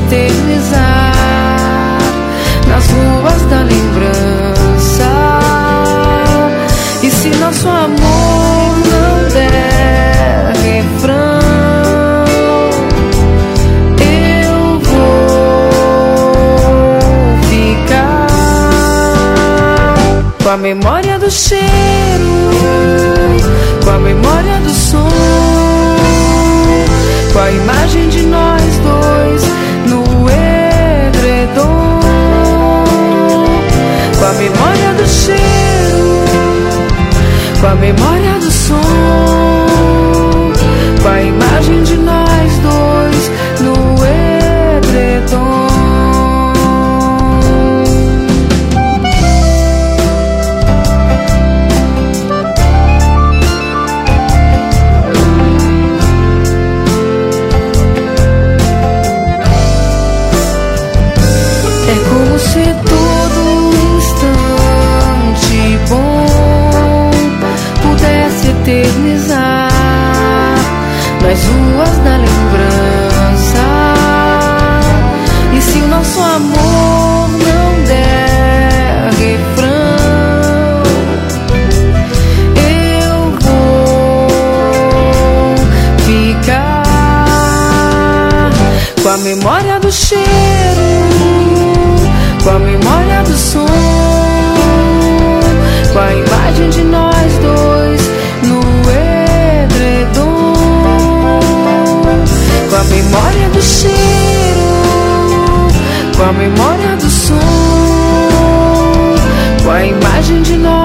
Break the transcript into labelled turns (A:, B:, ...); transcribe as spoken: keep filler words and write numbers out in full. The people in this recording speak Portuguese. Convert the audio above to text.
A: eternizar nas ruas da lembrança. E se nosso amor não der refrão, eu vou ficar com a memória do cheiro, com a memória do som, com a imagem de nós dois no edredom, com a memória do cheiro, com a memória do som, com a imagem de nós dois no edredom. É como se todo instante bom pudesse eternizar nas ruas da lembrança. E se o nosso amor não der refrão, eu vou ficar com a memória do cheiro, com a memória do som, com a imagem de nós dois no edredom, com a memória do cheiro, com a memória do som, com a imagem de nós